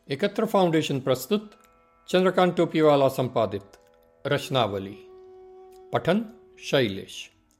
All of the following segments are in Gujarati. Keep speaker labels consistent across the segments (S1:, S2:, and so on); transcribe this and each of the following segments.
S1: एकत्र फाउंडेशन प्रस्तुत चंद्रकांत टोपीवाला संपादित रचनावली। पठन शैलेश।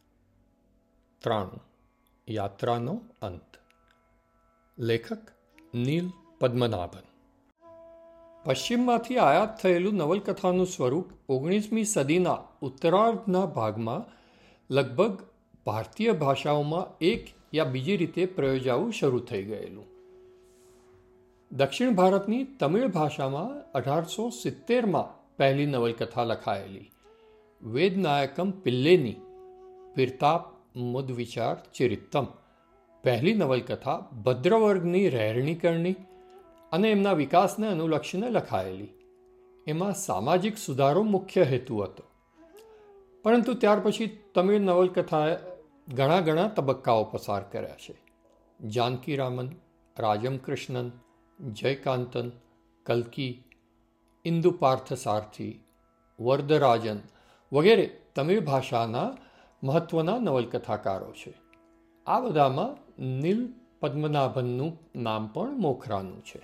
S1: 93 યાત્રાનો અંત। લેખક નીલ પદ્મનાભન। પશ્ચિમમાંથી આયાત થયેલું નવલકથાનું સ્વરૂપ 19મી સદીના ઉત્તરાર્ધના ભાગમાં લગભગ ભારતીય ભાષાઓમાં એક યા બીજી રીતે પ્રયોજાવું શરૂ થઈ ગયેલું। દક્ષિણ ભારતની તમિળ ભાષામાં 1870માં પહેલી નવલકથા લખાયેલી વેદનાયકમ પિલ્લેની પિરતાપ મુદવિચાર ચરિત્તમ પહેલી નવલકથા ભદ્રવર્ગની રહેણીકરણી અને એમના વિકાસને અનુલક્ષીને લખાયેલી। એમાં સામાજિક સુધારો મુખ્ય હેતુ હતો, પરંતુ ત્યાર પછી તમિળ નવલકથાએ ઘણા તબક્કાઓ પસાર કર્યા છે। જાનકીરામન, રાજમ કૃષ્ણન, જયકાંતન, કલ્કી, ઇન્દુ પાર્થસારથી, વરદરાજન વગેરે તમિળ ભાષાના મહત્ત્વના નવલકથાકારો છે। આ બધામાં નીલ પદ્મનાભનનું નામ પણ મોખરાનું છે।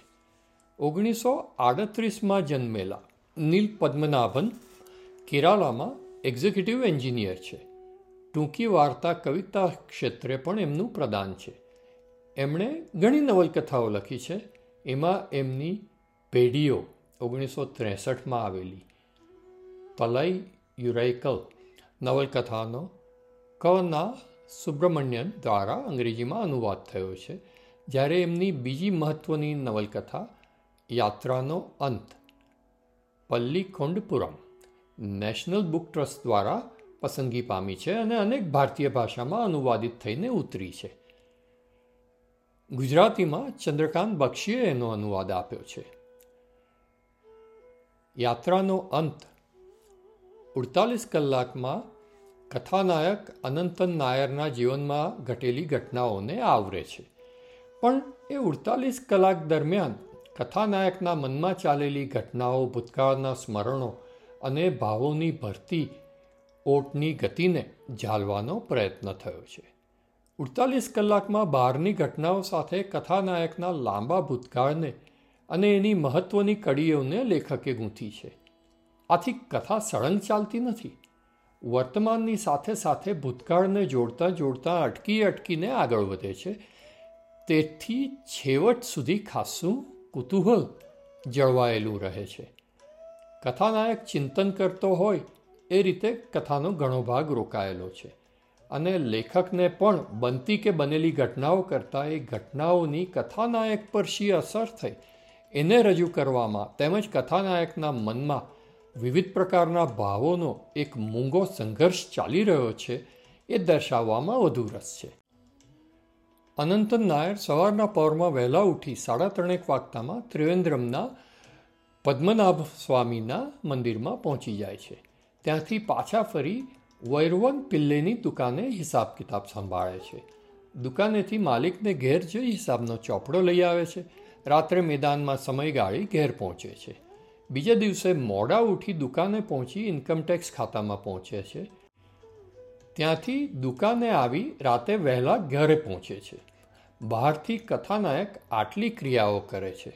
S1: 1938માં જન્મેલા નીલ પદ્મનાભન કેરાલામાં એક્ઝિક્યુટિવ એન્જિનિયર છે। ટૂંકી વાર્તા કવિતા ક્ષેત્રે પણ એમનું પ્રદાન છે। એમણે ઘણી નવલકથાઓ લખી છે। એમાં એમની પેઢીઓ 1963માં આવેલી તલઈ યુરૈકલ નવલકથાનો કના સુબ્રમણ્યન દ્વારા અંગ્રેજીમાં અનુવાદ થયો છે, જ્યારે એમની બીજી મહત્ત્વની નવલકથા યાત્રાનો અંત પલ્લીકોંડપુરમ નેશનલ બુક ટ્રસ્ટ દ્વારા પસંદગી પામી છે અને અનેક ભારતીય ભાષામાં અનુવાદિત થઈને ઉતરી છે। ગુજરાતીમાં ચંદ્રકાંત બક્ષીએ એનો અનુવાદ આપ્યો છે। યાત્રાનો અંત 48 કલાકમાં કથાનાયક અનંતન નાયરના જીવનમાં ઘટેલી ઘટનાઓને આવરે છે, પણ એ 48 કલાક દરમિયાન કથાનાયકના મનમાં ચાલેલી ઘટનાઓ, ભૂતકાળના સ્મરણો અને ભાવોની ભરતી ઓટની ગતિને ઝાલવાનો પ્રયત્ન થયો છે। 48 કલાકમાં બહારની ઘટનાઓ સાથે કથાનાયકના લાંબા ભૂતકાળને અને એની મહત્ત્વની કડીઓને લેખકે ગૂંથી છે। આથી કથા સળંગ ચાલતી નથી, વર્તમાનની સાથે સાથે ભૂતકાળને જોડતા અટકીને આગળ વધે છે। તેથી છેવટ સુધી ખાસ્સું કુતૂહલ જળવાયેલું રહે છે। કથાનાયક ચિંતન કરતો હોય એ રીતે કથાનો ઘણો ભાગ રોકાયેલો છે અને લેખકને પણ બનતી કે બનેલી ઘટનાઓ કરતાં એ ઘટનાઓની કથાનાયક પર શી અસર થઈ એને રજૂ કરવામાં તેમજ કથાનાયકના મનમાં વિવિધ પ્રકારના ભાવોનો એક મૂંગો સંઘર્ષ ચાલી રહ્યો છે એ દર્શાવવામાં વધુ રસ છે। અનંતન નાયર સવારના પહોરમાં વહેલા ઉઠી 3:30 વાગતામાં ત્રિવેન્દ્રમના પદ્મનાભ સ્વામીના મંદિરમાં પહોંચી જાય છે। ત્યાંથી પાછા ફરી વૈરવન પિલ્લેની દુકાને હિસાબ કિતાબ સંભાળે છે। દુકાનેથી માલિકને ઘેર જઈ હિસાબનો ચોપડો લઈ આવે છે। રાત્રે મેદાનમાં સમય ગાળી ઘેર પહોંચે છે। બીજા દિવસે મોડા ઉઠી દુકાને પહોંચી ઇન્કમટેક્સ ખાતામાં પહોંચે છે। ત્યાંથી દુકાને આવી રાતે વહેલા ઘરે પહોંચે છે। બહારથી કથાનાયક આટલી ક્રિયાઓ કરે છે,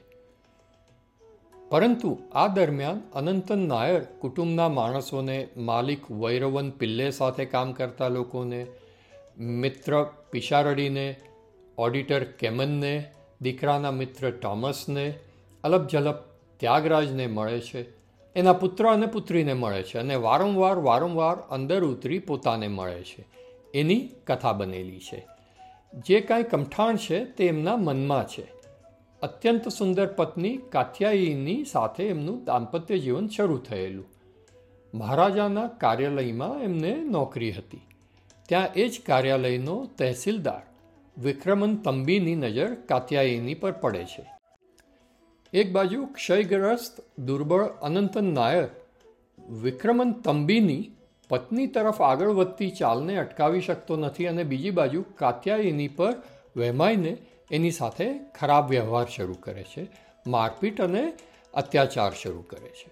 S1: પરંતુ આ દરમિયાન અનંતન નાયર કુટુંબના માણસોને, માલિક વૈરવન પિલ્લે સાથે કામ કરતા લોકોને, મિત્ર પિશારડીને, ઓડિટર કેમનને, દીકરાના મિત્ર ટોમસને, અલપઝલપ ત્યાગરાજને મળે છે। એના પુત્ર અને પુત્રીને મળે છે અને વારંવાર અંદર ઉતરી પોતાને મળે છે। એની કથા બનેલી છે। જે કાંઈ કમઠાણ છે તે એમના મનમાં છે। અત્યંત સુંદર પત્ની કાત્યાયની સાથે એમનું દાંપત્ય જીવન શરૂ થયેલું। મહારાજાના કાર્યાલયમાં એમને નોકરી હતી। ત્યાં એ જ કાર્યાલયનો તહેસીલદાર વિક્રમન તંબીની નજર કાત્યાયની પર પડે છે। એક બાજુ ક્ષયગ્રસ્ત દુર્બળ અનંતન નાયર વિક્રમન તંબીની પત્ની તરફ આગળ વધતી ચાલને અટકાવી શકતો નથી અને બીજી બાજુ કાત્યાયની પર વહેમાઈને એની સાથે ખરાબ વ્યવહાર શરૂ કરે છે, મારપીટ અને અત્યાચાર શરૂ કરે છે।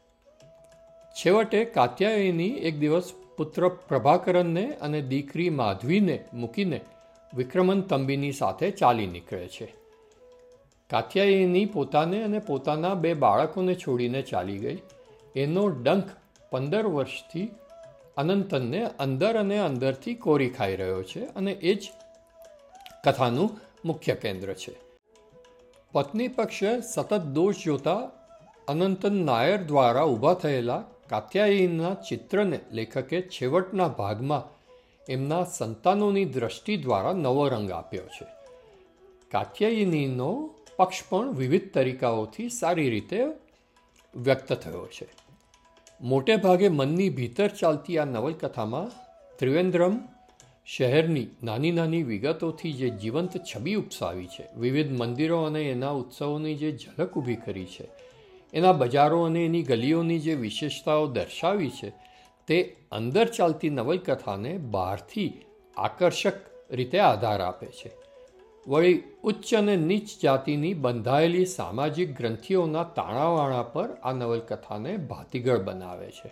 S1: છેવટે કાત્યાયની એક દિવસ પુત્ર પ્રભાકરનને અને દીકરી માધવીને મૂકીને વિક્રમન તંબીની સાથે ચાલી નીકળે છે। કાત્યાયની પોતાને અને પોતાના 2 બાળકોને છોડીને ચાલી ગઈ. એનો ડંખ 15 વર્ષથી અનંતનને અંદર અને અંદરથી કોરી ખાઈ રહ્યો છે અને એ જ કથાનું મુખ્ય કેન્દ્ર છે. પત્ની પક્ષે સતત દોષ જોતા અનંતન નાયર દ્વારા ઊભા થયેલા કાત્યાયનીના ચિત્રને લેખકે છેવટના ભાગમાં એમના સંતાનોની દ્રષ્ટિ દ્વારા નવો રંગ આપ્યો છે. કાત્યાયનીનો પક્ષ પણ વિવિધ તરીકાઓથી સારી રીતે વ્યક્ત થયો છે. મોટે ભાગે મનની ભીતર ચાલતી આ નવલકથામાં ત્રિવેન્દ્રમ શહેરની નાની નાની વિગતોથી જે જીવંત છબી ઉપસાવી છે, વિવિધ મંદિરો અને એના ઉત્સવોની જે ઝલક ઊભી કરી છે, એના બજારો અને એની ગલીઓની જે વિશેષતાઓ દર્શાવી છે, તે અંદર ચાલતી નવલકથાને બહારથી આકર્ષક રીતે આધાર આપે છે. વળી ઉચ્ચ અને નીચ જાતિની બંધાયેલી સામાજિક ગ્રંથિઓના તાણાવાણા પર આ નવલકથાને ભાતીગળ બનાવે છે.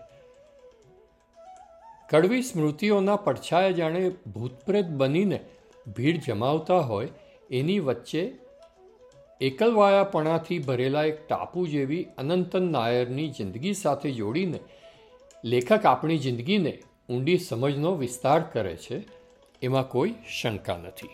S1: કડવી સ્મૃતિઓના પડછાયા જાણે ભૂતપ્રેત બનીને ભીડ જમાવતા હોય એની વચ્ચે એકલવાયાપણાથી ભરેલા એક ટાપુ જેવી અનંતન નાયરની જિંદગી સાથે જોડીને લેખક આપણી જિંદગીને ઊંડી સમજનો વિસ્તાર કરે છે, એમાં કોઈ શંકા નથી.